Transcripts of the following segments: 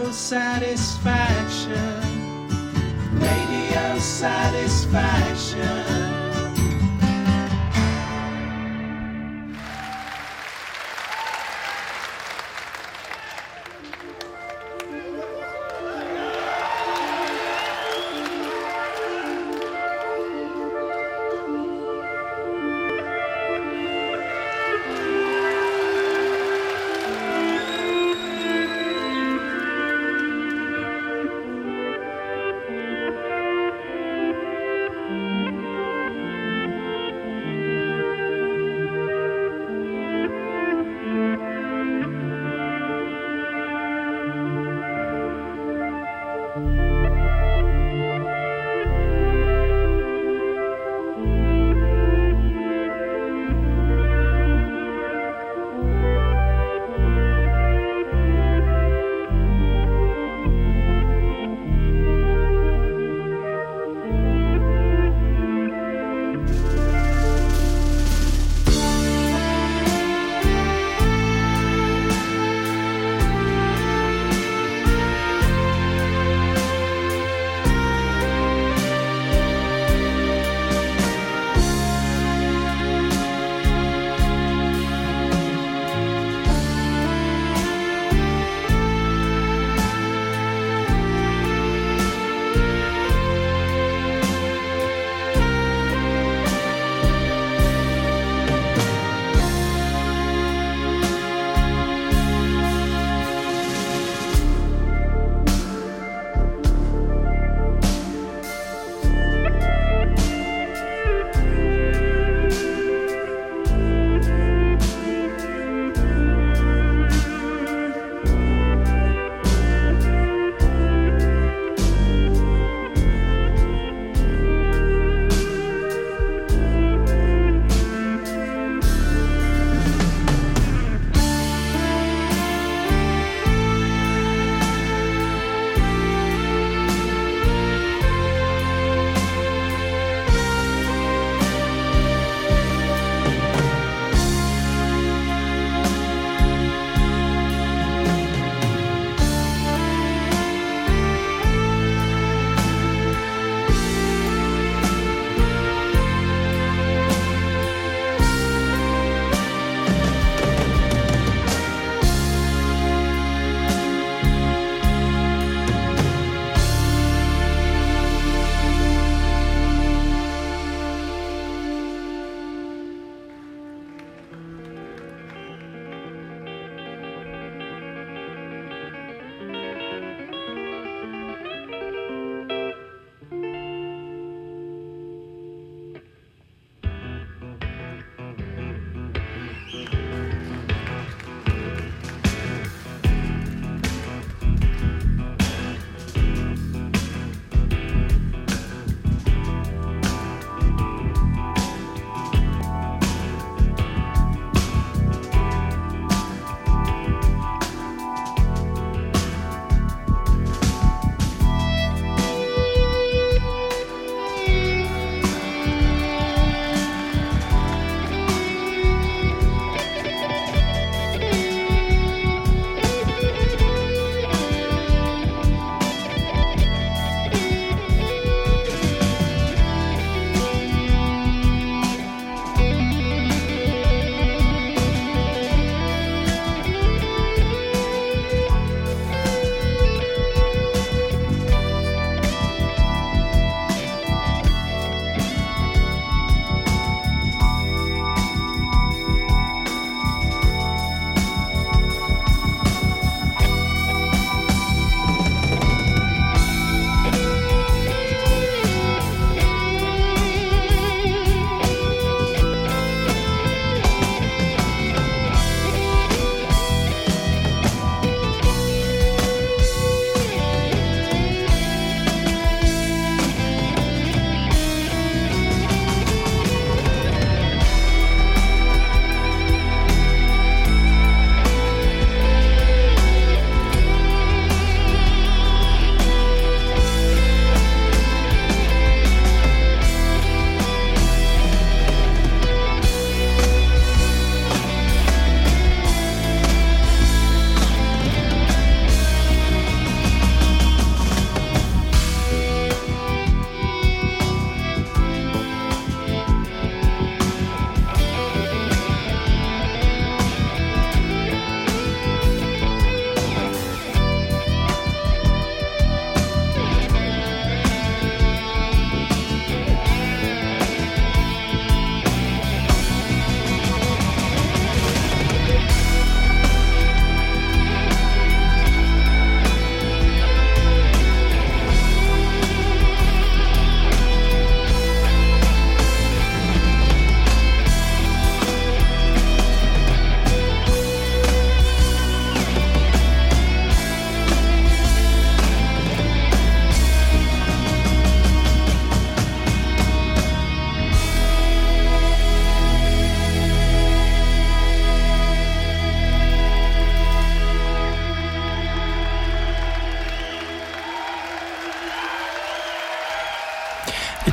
satisfaction. Radio satisfaction.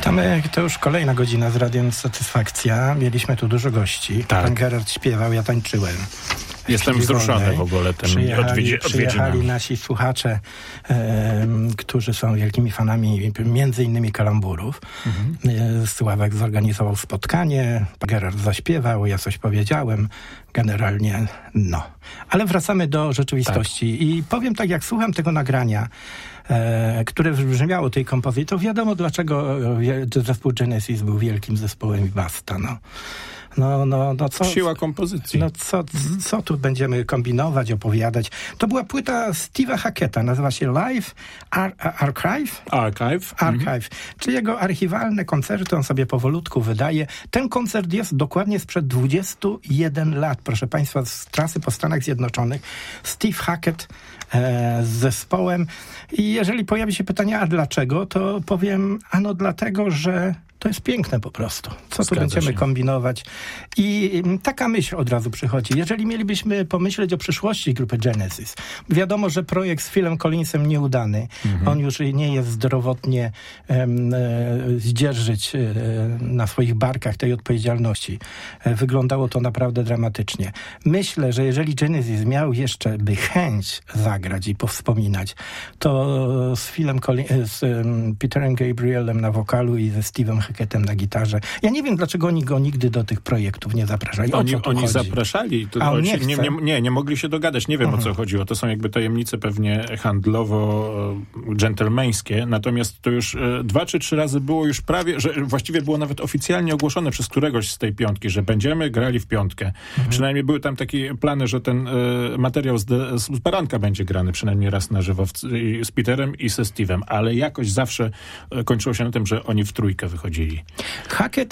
Witamy, to już kolejna godzina z Radiem Satysfakcja. Mieliśmy tu dużo gości. Tak. Pan Gerard śpiewał, ja tańczyłem. Jestem wzruszony w ogóle tym odwiedzinami. Przyjechali nasi słuchacze, którzy są wielkimi fanami między innymi kalamburów. Sławek zorganizował spotkanie, pan Gerard zaśpiewał, ja coś powiedziałem. Generalnie no. Ale wracamy do rzeczywistości. Tak. I powiem tak, jak słucham tego nagrania, które wybrzmiało tej kompozycji, to wiadomo, dlaczego zespół Genesis był wielkim zespołem i basta, no. No co? Siła kompozycji. No co tu będziemy kombinować, opowiadać? To była płyta Steve'a Hacketta, nazywa się Live Archive. Czyli jego archiwalne koncerty, on sobie powolutku wydaje. Ten koncert jest dokładnie sprzed 21 lat, proszę Państwa, z trasy po Stanach Zjednoczonych. Steve Hackett z zespołem. I jeżeli pojawi się pytanie, a dlaczego, to powiem, dlatego, że to jest piękne po prostu. Co tu będziemy kombinować? I taka myśl od razu przychodzi. Jeżeli mielibyśmy pomyśleć o przyszłości grupy Genesis, wiadomo, że projekt z Philem Collinsem nieudany. On już nie jest zdrowotnie zdzierżyć na swoich barkach tej odpowiedzialności. Wyglądało to naprawdę dramatycznie. Myślę, że jeżeli Genesis miał jeszcze chęć zagrać i powspominać, to z z Peterem Gabrielem na wokalu i ze Steve'em Hackettem na gitarze. Ja nie wiem, dlaczego oni go nigdy do tych projektów nie zapraszali. Oni zapraszali. Nie mogli się dogadać. Nie wiem, o co chodziło. To są jakby tajemnice pewnie handlowo-dżentelmeńskie. Natomiast to już 2 czy 3 razy było już prawie, że właściwie było nawet oficjalnie ogłoszone przez któregoś z tej piątki, że będziemy grali w piątkę. Przynajmniej były tam takie plany, że ten materiał z Baranka będzie grany przynajmniej raz na żywo z Peterem i ze Steve'em, ale jakoś zawsze kończyło się na tym, że oni w trójkę wychodzili. Hackett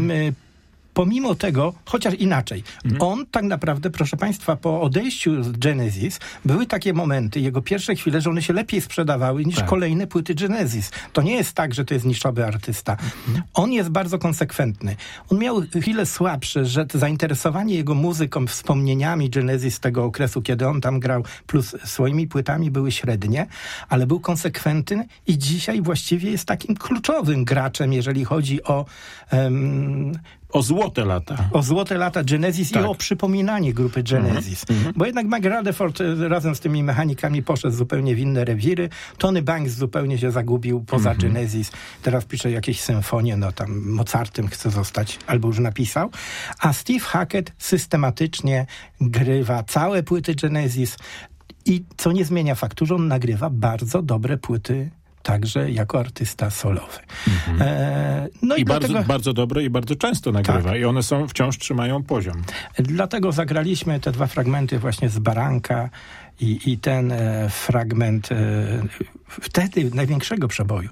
pomimo tego, chociaż inaczej, on tak naprawdę, proszę Państwa, po odejściu z Genesis były takie momenty, jego pierwsze chwile, że one się lepiej sprzedawały niż kolejne płyty Genesis. To nie jest tak, że to jest niszowy artysta. On jest bardzo konsekwentny. On miał chwile słabsze, że zainteresowanie jego muzyką, wspomnieniami Genesis z tego okresu, kiedy on tam grał, plus swoimi płytami były średnie, ale był konsekwentny i dzisiaj właściwie jest takim kluczowym graczem, jeżeli chodzi o złote lata. O złote lata Genesis i o przypominanie grupy Genesis. Bo jednak Mike Rutherford razem z tymi mechanikami poszedł zupełnie w inne rewiry. Tony Banks zupełnie się zagubił poza Genesis. Teraz pisze jakieś symfonie, tam Mozartem chce zostać, albo już napisał. A Steve Hackett systematycznie grywa całe płyty Genesis i co nie zmienia faktu, że on nagrywa bardzo dobre płyty także jako artysta solowy. I dlatego, bardzo dobre i bardzo często nagrywa. Tak. I one wciąż trzymają poziom. Dlatego zagraliśmy te 2 fragmenty właśnie z Baranka i ten fragment wtedy największego przeboju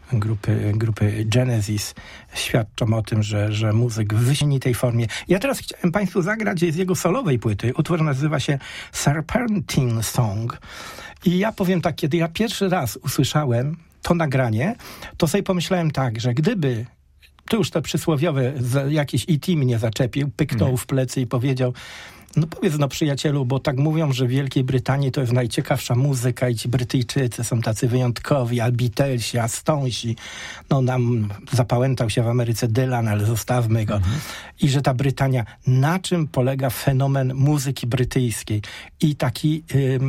grupy Genesis świadczą o tym, że muzyk w wyśmienitej formie. Ja teraz chciałem Państwu zagrać z jego solowej płyty. Utwór nazywa się Serpentine Song. I ja powiem tak, kiedy ja pierwszy raz usłyszałem to nagranie, to sobie pomyślałem tak, że gdyby to już te przysłowiowe jakiś E.T. mnie zaczepił, pyknął w plecy i powiedział: powiedz przyjacielu, bo tak mówią, że w Wielkiej Brytanii to jest najciekawsza muzyka i ci Brytyjczycy są tacy wyjątkowi, a Beatlesi, a Stonesi. Nam zapałętał się w Ameryce Dylan, ale zostawmy go. I że ta Brytania, na czym polega fenomen muzyki brytyjskiej i taki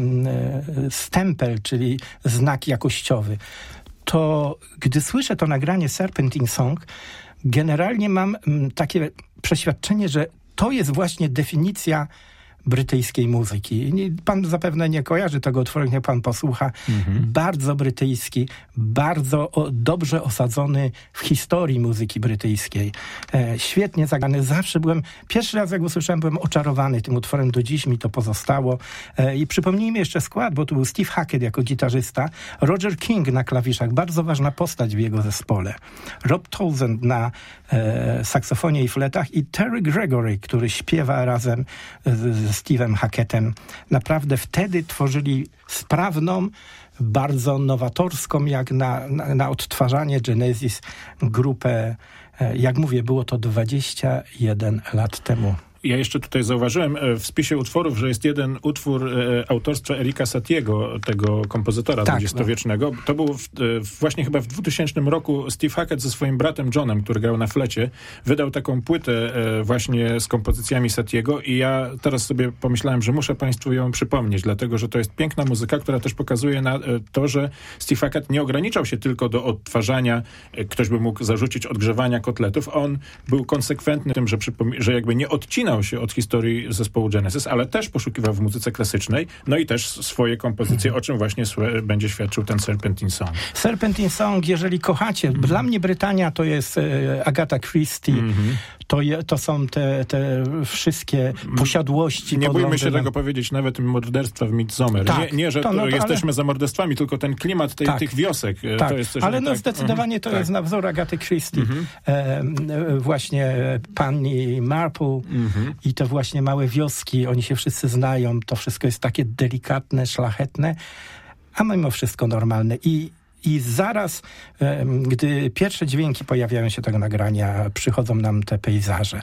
stempel, czyli znak jakościowy. To gdy słyszę to nagranie Serpentine Song, generalnie mam takie przeświadczenie, że to jest właśnie definicja brytyjskiej muzyki. Pan zapewne nie kojarzy tego utworu, niech pan posłucha. Bardzo brytyjski, bardzo dobrze osadzony w historii muzyki brytyjskiej. Świetnie zagrany. Zawsze pierwszy raz jak usłyszałem, byłem oczarowany tym utworem, do dziś mi to pozostało. I przypomnijmy jeszcze skład, bo tu był Steve Hackett jako gitarzysta, Roger King na klawiszach, bardzo ważna postać w jego zespole, Rob Townsend na saksofonie i fletach i Terry Gregory, który śpiewa razem ze Steve'em Hackettem. Naprawdę wtedy tworzyli sprawną, bardzo nowatorską, jak na odtwarzanie Genesis grupę. Jak mówię, było to 21 lat temu. Ja jeszcze tutaj zauważyłem w spisie utworów, że jest jeden utwór autorstwa Erika Satiego, tego kompozytora dwudziestowiecznego. To był właśnie chyba w 2000 roku Steve Hackett ze swoim bratem Johnem, który grał na flecie, wydał taką płytę właśnie z kompozycjami Satiego i ja teraz sobie pomyślałem, że muszę państwu ją przypomnieć, dlatego, że to jest piękna muzyka, która też pokazuje na to, że Steve Hackett nie ograniczał się tylko do odtwarzania, ktoś by mógł zarzucić odgrzewania kotletów. On był konsekwentny w tym, że jakby nie odcinał się od historii zespołu Genesis, ale też poszukiwał w muzyce klasycznej, no i też swoje kompozycje, o czym właśnie będzie świadczył ten Serpentine Song. Serpentine Song, jeżeli kochacie, dla mnie Brytania to jest Agatha Christie, to są te wszystkie posiadłości. Nie bójmy się tego powiedzieć, nawet morderstwa w Midsommar. Tak, nie, że jesteśmy za morderstwami, tylko ten klimat tych wiosek. Tak, to jest coś ale zdecydowanie to jest na wzór Agaty Christie. Właśnie pani Marple i te właśnie małe wioski, oni się wszyscy znają, to wszystko jest takie delikatne, szlachetne, a mimo wszystko normalne. I zaraz, gdy pierwsze dźwięki pojawiają się tego nagrania, przychodzą nam te pejzaże,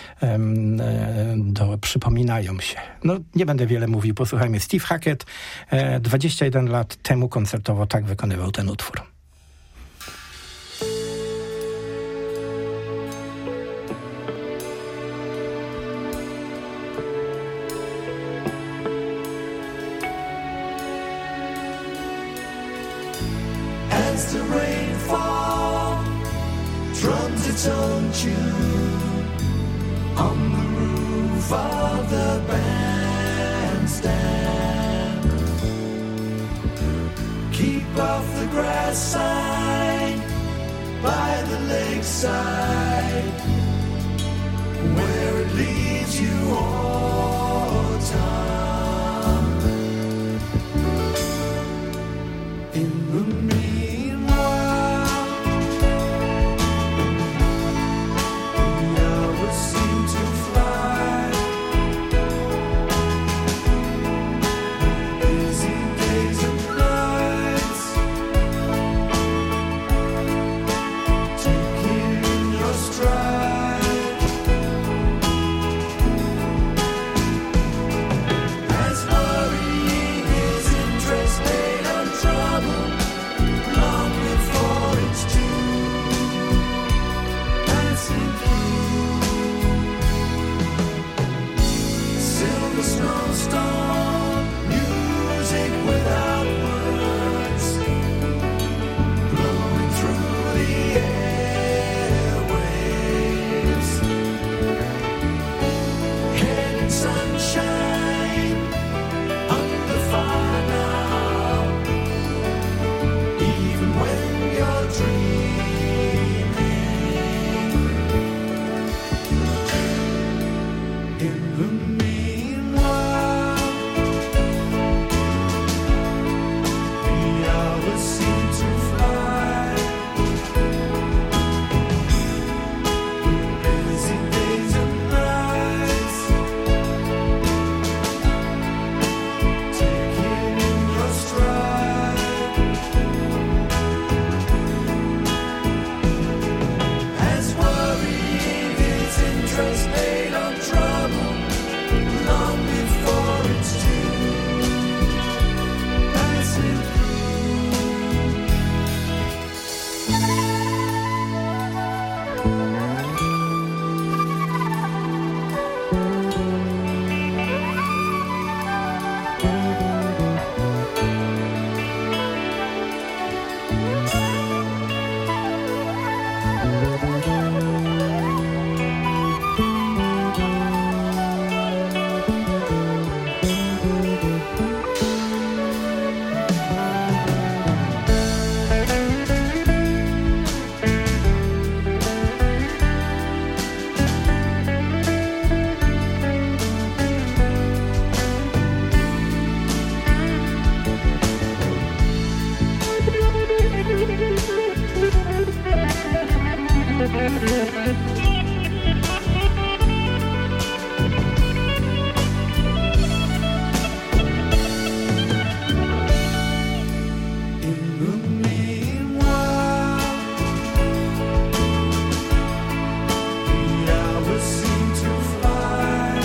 przypominają się. No, nie będę wiele mówił, posłuchajmy. Steve Hackett 21 lat temu koncertowo tak wykonywał ten utwór. As the rain falls, drums its own tune on the roof of the bandstand. Keep off the grass sign by the lakeside, where it leads you all time. In the fly.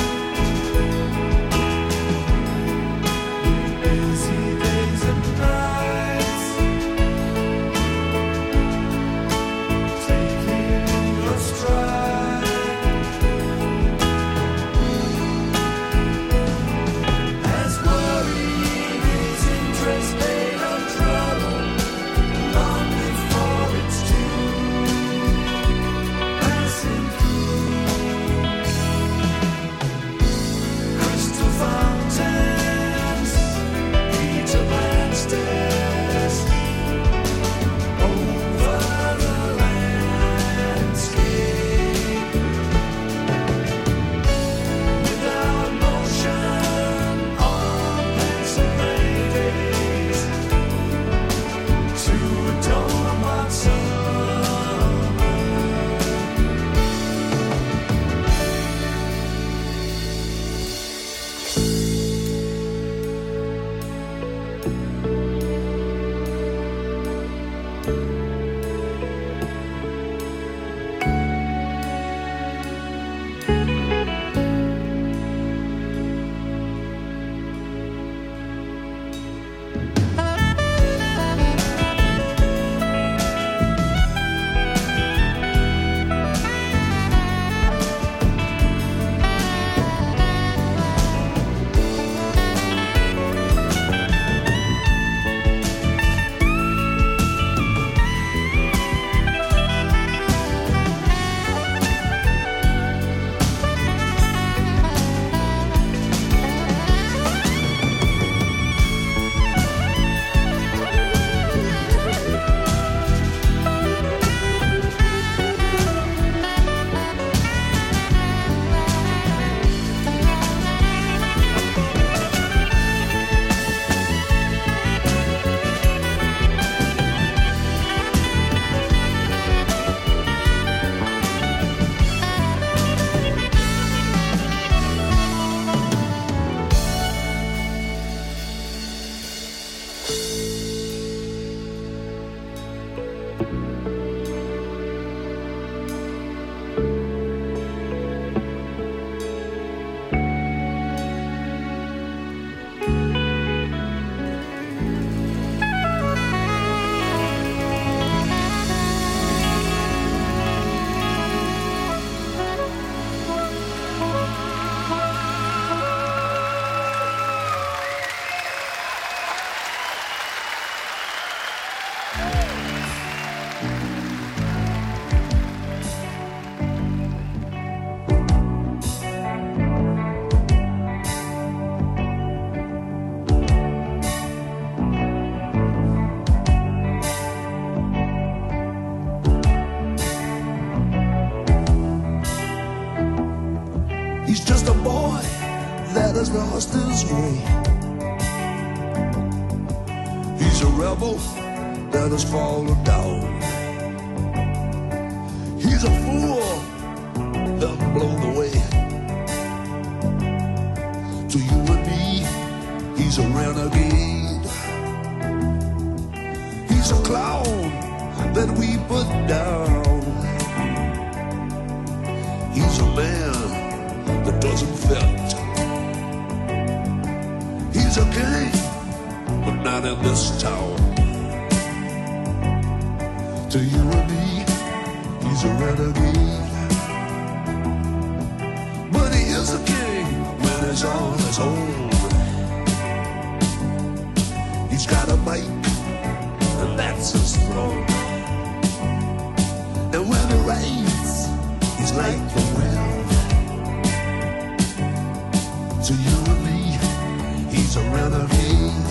lost his way. He's a rebel that has fallen down. He's a fool that blown away. To you and me, he's a renegade. He's a clown that we put down. He's a man that doesn't fit. He's a king, but not in this town. To you and me, he's a renegade. But he is a king when he's on his own. He's got a mic, and that's his throne. And when it rains, he's like the wind. To you and me, he's a renegade.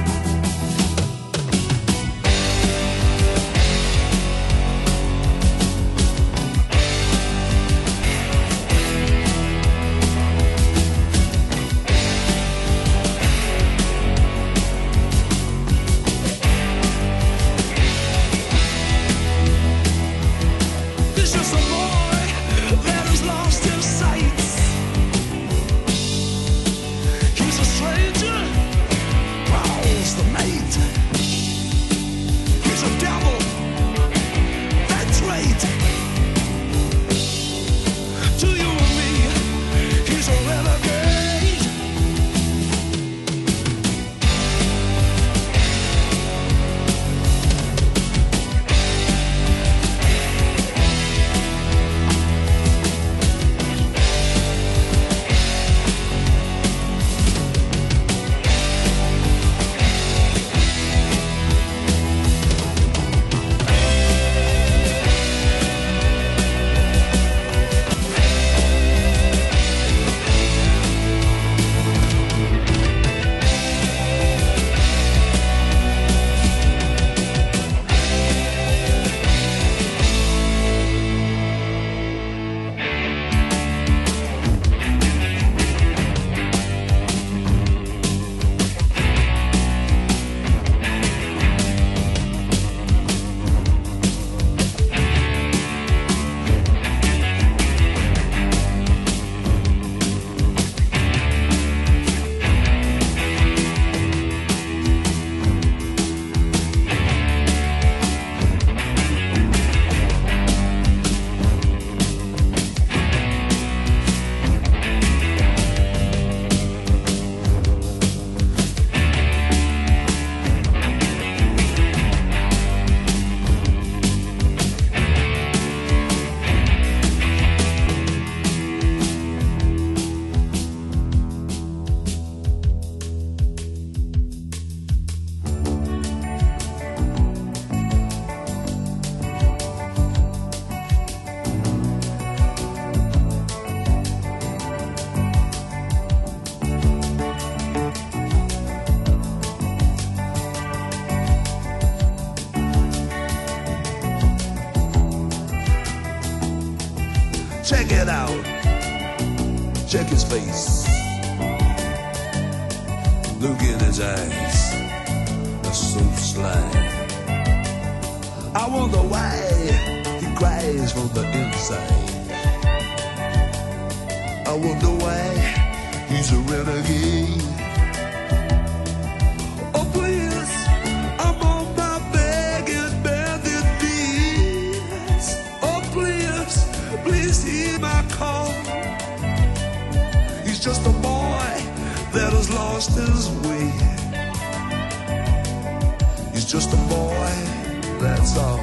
Check it out. Check his face. Look in his eyes. They're so sly. I wonder why he cries from the inside. I wonder why he's a renegade. Oh please, I'm on my begging bended knees. Oh please, please hear my call. He's just a boy that has lost his way. He's just a boy, that's all.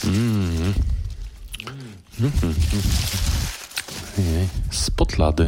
Spotlady.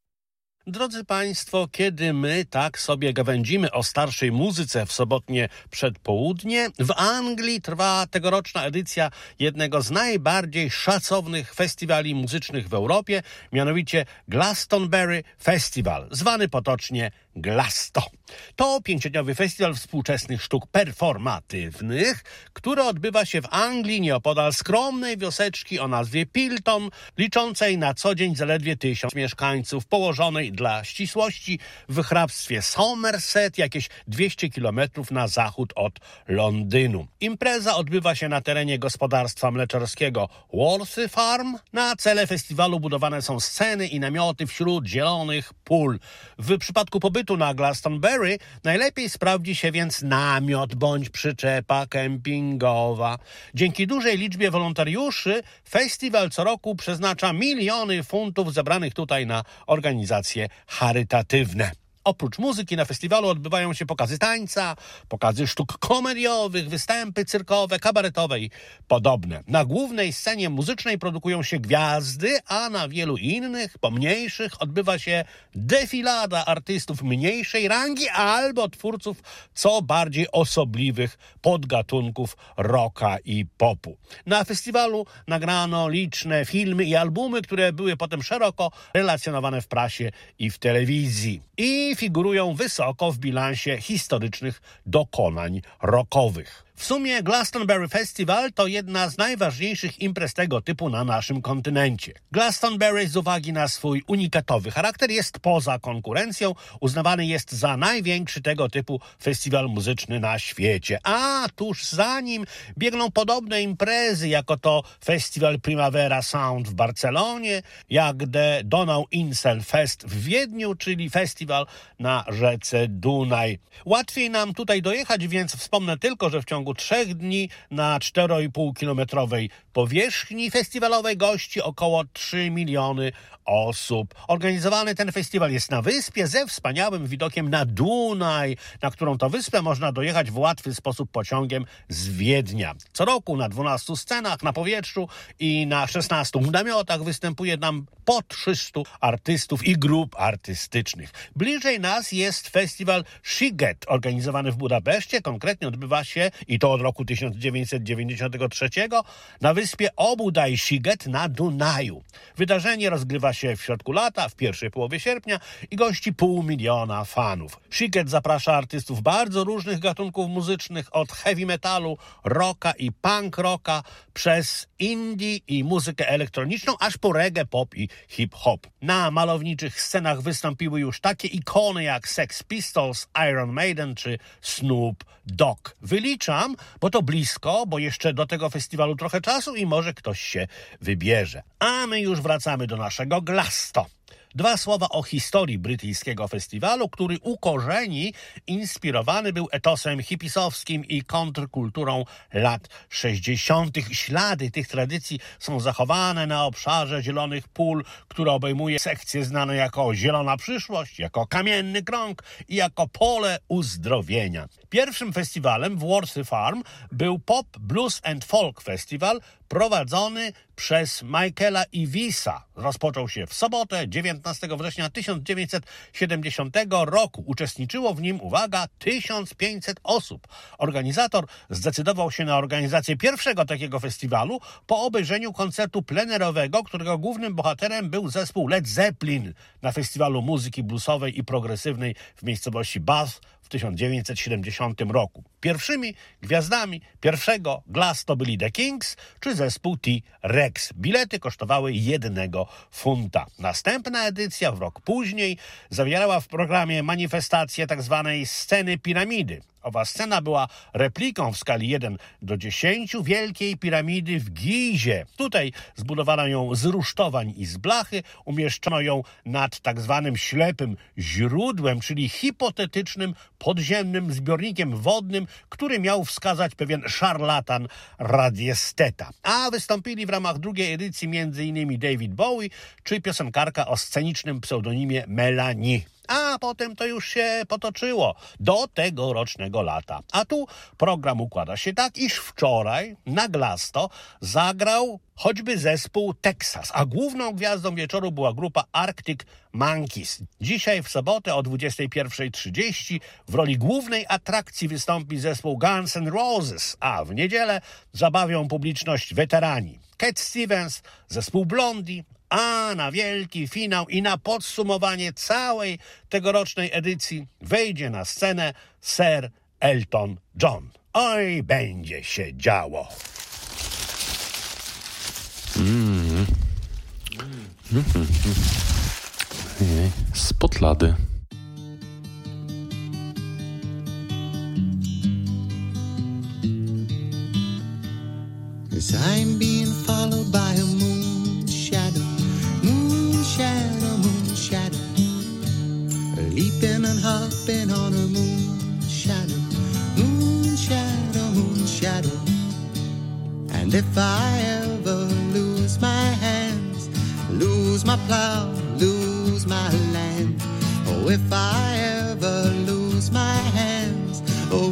Drodzy Państwo, kiedy my tak sobie gawędzimy o starszej muzyce w sobotnie przedpołudnie, w Anglii trwa tegoroczna edycja jednego z najbardziej szacownych festiwali muzycznych w Europie, mianowicie Glastonbury Festival, zwany potocznie Glasto. To 5-dniowy festiwal współczesnych sztuk performatywnych, który odbywa się w Anglii nieopodal skromnej wioseczki o nazwie Pilton, liczącej na co dzień zaledwie 1000 mieszkańców, położonej dla ścisłości w hrabstwie Somerset, jakieś 200 kilometrów na zachód od Londynu. Impreza odbywa się na terenie gospodarstwa mleczarskiego Worthy Farm. Na cele festiwalu budowane są sceny i namioty wśród zielonych pól. W przypadku pobytu na Glastonbury najlepiej sprawdzi się więc namiot bądź przyczepa kempingowa. Dzięki dużej liczbie wolontariuszy festiwal co roku przeznacza miliony funtów zebranych tutaj na organizacje charytatywne. Oprócz muzyki na festiwalu odbywają się pokazy tańca, pokazy sztuk komediowych, występy cyrkowe, kabaretowe i podobne. Na głównej scenie muzycznej produkują się gwiazdy, a na wielu innych, pomniejszych, odbywa się defilada artystów mniejszej rangi albo twórców co bardziej osobliwych podgatunków rocka i popu. Na festiwalu nagrano liczne filmy i albumy, które były potem szeroko relacjonowane w prasie i w telewizji. I figurują wysoko w bilansie historycznych dokonań rockowych. W sumie Glastonbury Festival to jedna z najważniejszych imprez tego typu na naszym kontynencie. Glastonbury z uwagi na swój unikatowy charakter jest poza konkurencją, uznawany jest za największy tego typu festiwal muzyczny na świecie. A tuż za nim biegną podobne imprezy, jako to Festiwal Primavera Sound w Barcelonie, jak The Donau-Insel Fest w Wiedniu, czyli festiwal na rzece Dunaj. Łatwiej nam tutaj dojechać, więc wspomnę tylko, że w ciągu 3 dni na 4,5-kilometrowej powierzchni festiwalowej gości około 3 miliony osób. Organizowany ten festiwal jest na wyspie ze wspaniałym widokiem na Dunaj, na którą to wyspę można dojechać w łatwy sposób pociągiem z Wiednia. Co roku na 12 scenach na powietrzu i na 16 namiotach występuje nam po 300 artystów i grup artystycznych. Bliżej nas jest festiwal Sziget, organizowany w Budapeszcie. Konkretnie odbywa się, i to od roku 1993, na wyspie Óbuda-Sziget na Dunaju. Wydarzenie rozgrywa się w środku lata, w pierwszej połowie sierpnia i gości 500 000 fanów. Sziget zaprasza artystów bardzo różnych gatunków muzycznych, od heavy metalu, rocka i punk rocka, przez indie i muzykę elektroniczną, aż po reggae, pop i hip-hop. Na malowniczych scenach wystąpiły już takie ikony jak Sex Pistols, Iron Maiden czy Snoop Dogg. Wyliczam, bo to blisko, bo jeszcze do tego festiwalu trochę czasu i może ktoś się wybierze. A my już wracamy do naszego Glasto. 2 słowa o historii brytyjskiego festiwalu, który u korzeni inspirowany był etosem hipisowskim i kontrkulturą lat 60. Ślady tych tradycji są zachowane na obszarze zielonych pól, które obejmuje sekcje znane jako Zielona Przyszłość, jako Kamienny Krąg i jako Pole Uzdrowienia. Pierwszym festiwalem w Worthy Farm był Pop, Blues and Folk Festival, prowadzony przez Michaela Ivisa. Rozpoczął się w sobotę, 19 września 1970 roku. Uczestniczyło w nim, uwaga, 1500 osób. Organizator zdecydował się na organizację pierwszego takiego festiwalu po obejrzeniu koncertu plenerowego, którego głównym bohaterem był zespół Led Zeppelin na festiwalu muzyki bluesowej i progresywnej w miejscowości Bath w 1970 roku. Pierwszymi gwiazdami pierwszego Glasto byli The Kings czy zespół T-Rex. Bilety kosztowały 1 funta. Następna edycja, w rok później, zawierała w programie manifestację tzw. sceny piramidy. Owa scena była repliką w skali 1:10 wielkiej piramidy w Gizie. Tutaj zbudowano ją z rusztowań i z blachy, umieszczono ją nad tak zwanym ślepym źródłem, czyli hipotetycznym podziemnym zbiornikiem wodnym, który miał wskazać pewien szarlatan radiesteta. A wystąpili w ramach drugiej edycji m.in. David Bowie czy piosenkarka o scenicznym pseudonimie Melanie. a potem to już się potoczyło do tegorocznego lata. A tu program układa się tak, iż wczoraj na Glasto zagrał choćby zespół Texas, a główną gwiazdą wieczoru była grupa Arctic Monkeys. Dzisiaj w sobotę o 21:30 w roli głównej atrakcji wystąpi zespół Guns N' Roses, a w niedzielę zabawią publiczność weterani Cat Stevens, zespół Blondie, a na wielki finał i na podsumowanie całej tegorocznej edycji wejdzie na scenę Sir Elton John. Oj, będzie się działo. Spod lady. As I'm being followed by a moon shadow, moon shadow, moon shadow, leaping and hopping on a moon shadow, moon shadow, moon shadow. And if I ever lose my hands, lose my plow, lose my land, oh, if I ever lose my hands, oh,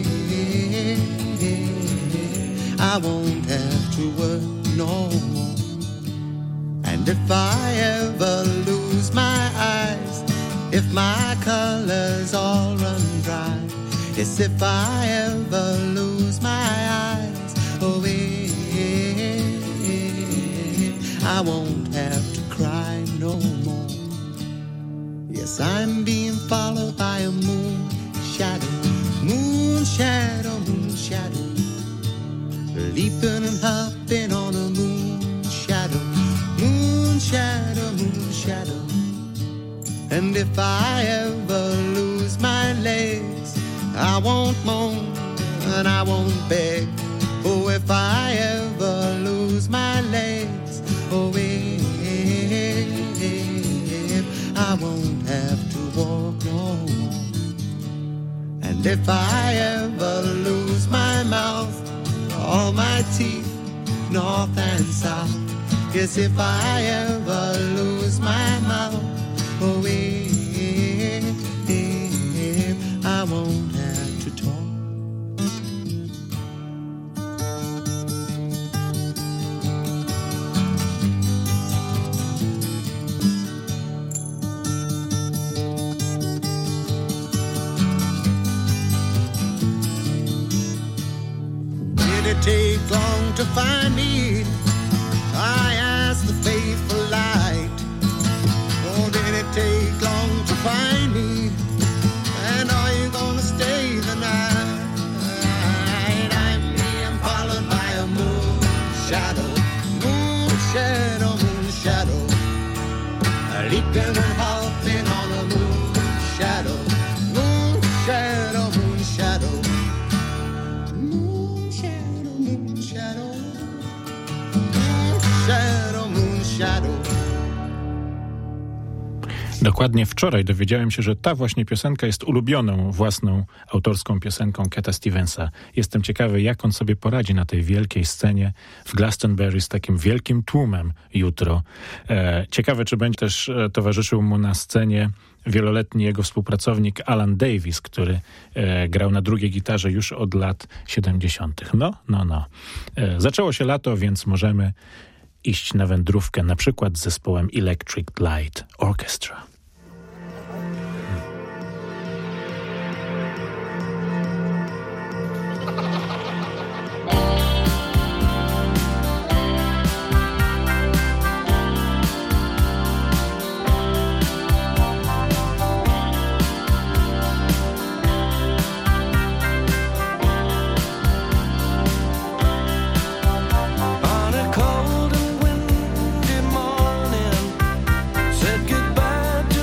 I won't have to work no more. And if I ever lose my eyes, if my colors all run dry, yes, if I ever lose my eyes, oh, I won't have to cry no more. Yes, I'm being followed by a moon shadow, moon shadow, moon shadow, leaping and hopping on a moon shadow, moon shadow, moon shadow. And if I ever lose my legs, I won't moan and I won't beg. Oh, if I ever lose my legs, oh, I won't have to walk no more. And if I ever lose my mouth, all my teeth, north and south, yes, if I ever lose my mouth, oh, I won't have to talk. Take long to find me, I asked the faithful light. Oh, did it take long to find me? And are you gonna stay the night? I'm being followed by a moon shadow, moon shadow, moon shadow, leaping and hopping on a moon shadow, moon shadow, moon shadow. Dokładnie wczoraj dowiedziałem się, że ta właśnie piosenka jest ulubioną własną autorską piosenką Cata Stevensa. Jestem ciekawy, jak on sobie poradzi na tej wielkiej scenie w Glastonbury z takim wielkim tłumem jutro. Ciekawe, czy będzie też towarzyszył mu na scenie wieloletni jego współpracownik Alan Davis, który grał na drugiej gitarze już od lat 70. No. Zaczęło się lato, więc możemy iść na wędrówkę, na przykład z zespołem Electric Light Orchestra. On a cold and windy morning, said goodbye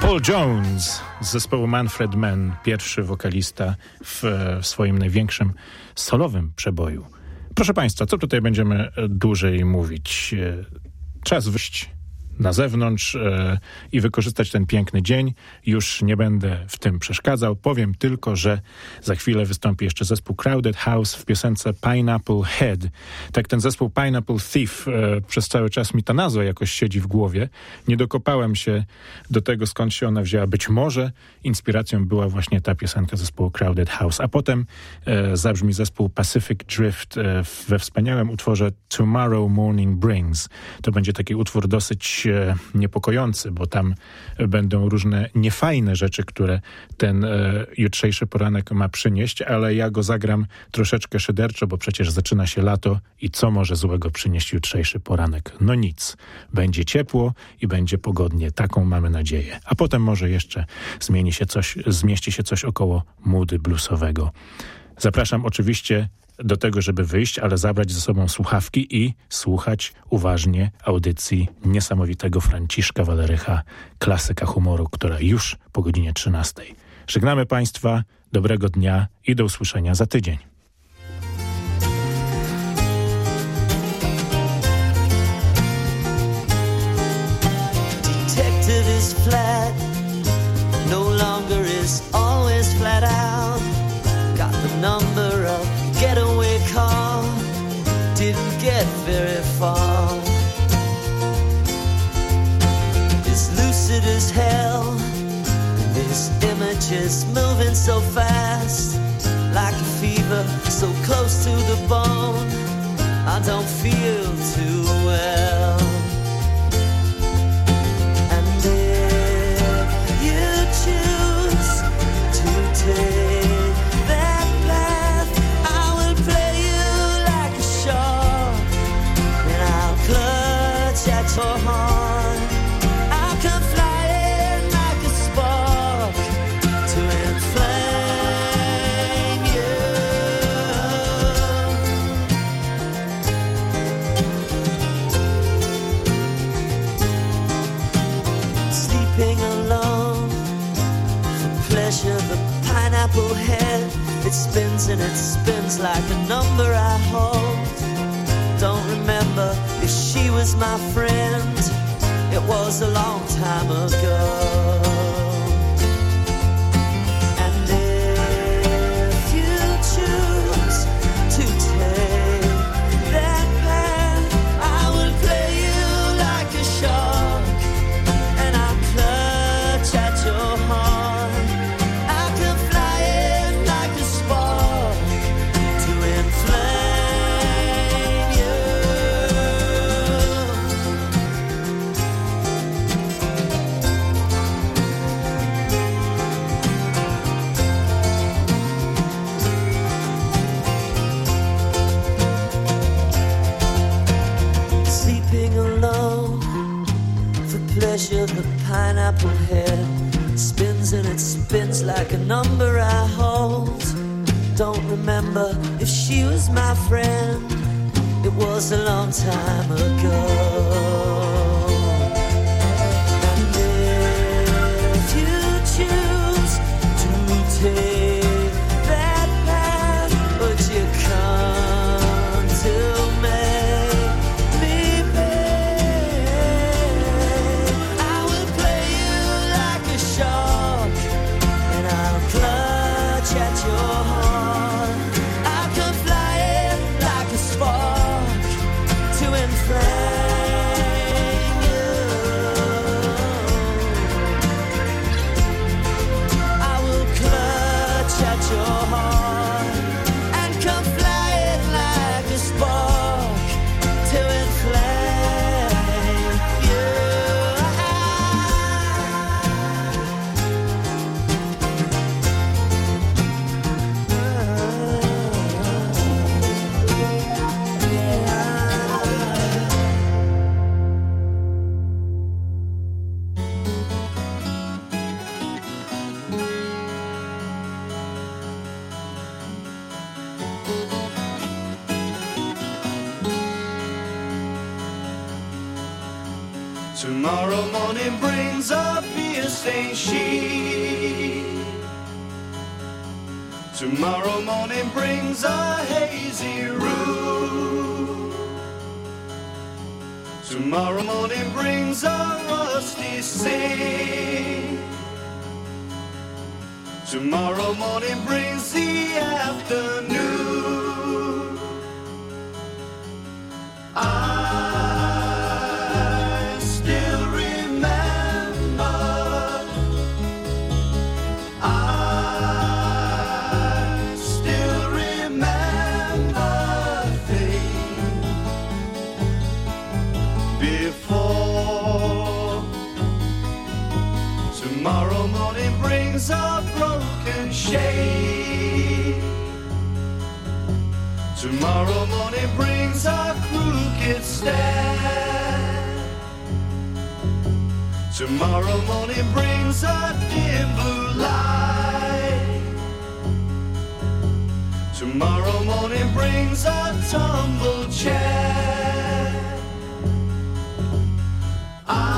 Paul Jones z zespołu Manfred Mann, pierwszy wokalista w swoim największym solowym przeboju. Proszę Państwa, co tutaj będziemy dłużej mówić? Czas wyjść na zewnątrz i wykorzystać ten piękny dzień. Już nie będę w tym przeszkadzał. Powiem tylko, że za chwilę wystąpi jeszcze zespół Crowded House w piosence Pineapple Head. Tak, ten zespół Pineapple Thief przez cały czas mi ta nazwa jakoś siedzi w głowie. Nie dokopałem się do tego, skąd się ona wzięła. Być może inspiracją była właśnie ta piosenka zespołu Crowded House. A potem zabrzmi zespół Pacific Drift we wspaniałym utworze Tomorrow Morning Brings. To będzie taki utwór dosyć niepokojący, bo tam będą różne niefajne rzeczy, które ten jutrzejszy poranek ma przynieść, ale ja go zagram troszeczkę szyderczo, bo przecież zaczyna się lato i co może złego przynieść jutrzejszy poranek? No nic. Będzie ciepło i będzie pogodnie. Taką mamy nadzieję. A potem może jeszcze zmieści się coś około moody bluesowego. Zapraszam oczywiście do tego, żeby wyjść, ale zabrać ze sobą słuchawki i słuchać uważnie audycji niesamowitego Franciszka Walerycha, klasyka humoru, która już po godzinie 13. Żegnamy Państwa, dobrego dnia i do usłyszenia za tydzień. Detective is flat, no longer is always flat out. Got the number of getaway car, didn't get very far. As lucid as hell, this image is moving so fast, like a fever so close to the bone. I don't feel too well. And if you choose to take at your heart, I can fly it like a spark to inflame you. Sleeping alone for pleasure, the pineapple head, it spins and it spins like a number I hold. Don't remember if she was my friend. It was a long time ago. And if you choose to take that path, I will play you like a shark, and I'll clutch at your heart. I can fly it like a spark to inflame. The pineapple head spins and it spins like a number I hold. Don't remember if she was my friend. It was a long time ago. And if you choose to take that path, would you come to me? Flame Tomorrow morning brings a beer-stained sheet. Tomorrow morning brings a hazy room. Tomorrow morning brings a rusty sink. Tomorrow morning brings the afternoon. I still remember. I still remember things before. Tomorrow morning brings a broken shade. Tomorrow morning brings a crooked stair. Tomorrow morning brings a dim blue light. Tomorrow morning brings a tumbled chair.